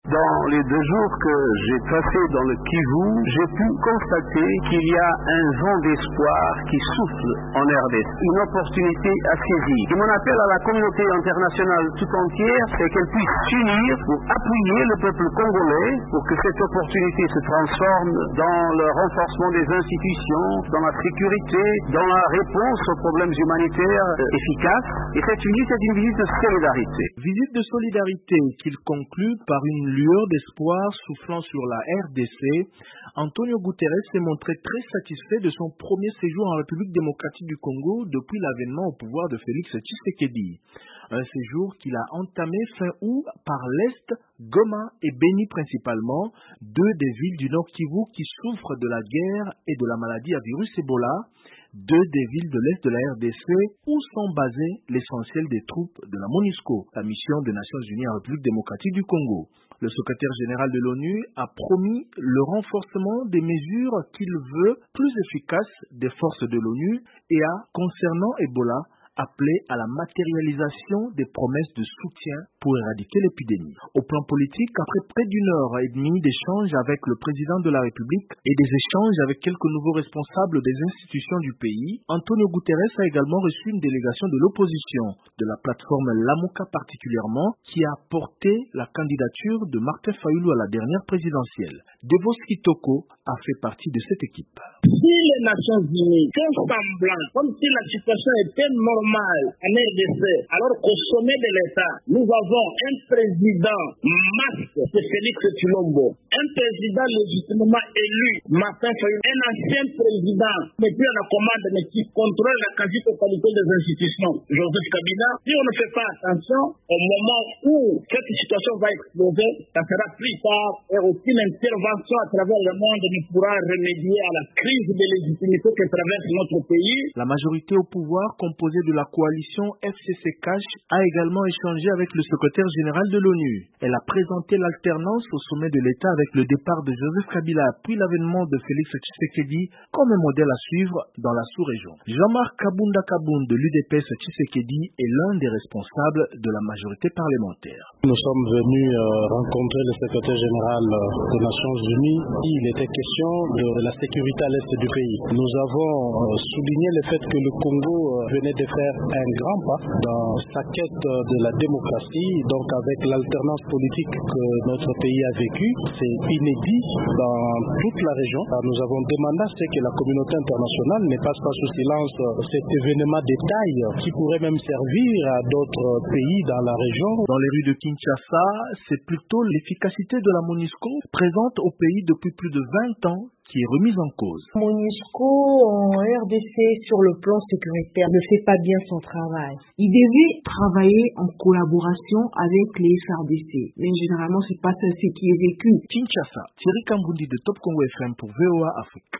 Dans les 2 jours que j'ai passés dans le Kivu, j'ai pu constater qu'il y a un vent d'espoir qui souffle en RDC, une opportunité à saisir. Et mon appel à la communauté internationale tout entière, c'est qu'elle puisse s'unir pour appuyer le peuple congolais pour que cette opportunité se transforme dans le renforcement des institutions, dans la sécurité, dans la réponse aux problèmes humanitaires efficaces. Et cette visite est une visite de solidarité. Visite de solidarité qu'il conclut par une lueur d'espoir soufflant sur la RDC. Antonio Guterres s'est montré très satisfait de son premier séjour en République démocratique du Congo depuis l'avènement au pouvoir de Félix Tshisekedi. Un séjour qu'il a entamé fin août par l'Est, Goma et Beni principalement, 2 des villes du Nord Kivu qui souffrent de la guerre et de la maladie à virus Ebola, 2 des villes de l'Est de la RDC où sont basées l'essentiel des troupes de la MONUSCO, la mission des Nations Unies en République démocratique du Congo. Le secrétaire général de l'ONU a promis le renforcement des mesures qu'il veut plus efficaces des forces de l'ONU et a, concernant Ebola, appelé à la matérialisation des promesses de soutien pour éradiquer l'épidémie. Au plan politique, après près d'1 heure et demie d'échanges avec le président de la République et des échanges avec quelques nouveaux responsables des institutions du pays, Antonio Guterres a également reçu une délégation de l'opposition, de la plateforme Lamuka particulièrement, qui a porté la candidature de Martin Fayulu à la dernière présidentielle. Devos Kitoko a fait partie de cette équipe. Si les Nations Unies font semblant, comme si la situation était normale en RDC, alors qu'au sommet de l'État, nous avons un président masque, c'est Félix Tshilombo, un président légitimement élu, Martin Fayulu, un ancien président, mais plus à la commande, mais qui contrôle la quasi-totalité des institutions, Joseph Kabila. Si on ne fait pas attention, au moment où cette situation va exploser, ça sera plus tard et aucune intervention à travers le monde ne pourra remédier à la crise de légitimité que traverse notre pays. La majorité au pouvoir, composée de la coalition FCC-CACH, a également échangé avec le secrétaire général de l'ONU. Elle a présenté l'alternance au sommet de l'État avec le départ de Joseph Kabila puis l'avènement de Félix Tshisekedi comme un modèle à suivre dans la sous-région. Jean-Marc Kabunda Kaboun de l'UDPS Tshisekedi est l'un des responsables de la majorité parlementaire. Nous sommes venus rencontrer le secrétaire général des Nations Unies. Il était question de la sécurité à l'est du pays. Nous avons souligné le fait que le Congo venait de faire un grand pas dans sa quête de la démocratie, donc avec l'alternance politique que notre pays a vécue. C'est inédit dans toute la région. Nous avons demandé à ce que la communauté internationale ne passe pas sous silence cet événement de taille qui pourrait même servir à d'autres pays dans la région. Dans les rues de Kinshasa, c'est plutôt l'efficacité de la MONUSCO présente au pays depuis plus de 20 ans qui est remise en cause. MONUSCO en RDC sur le plan sécuritaire ne fait pas bien son travail. Il devait travailler en collaboration avec les FARDC, mais généralement c'est pas ça ce qui est vécu. Kinshasa, Thierry Kambundi de Top Congo FM pour VOA Afrique.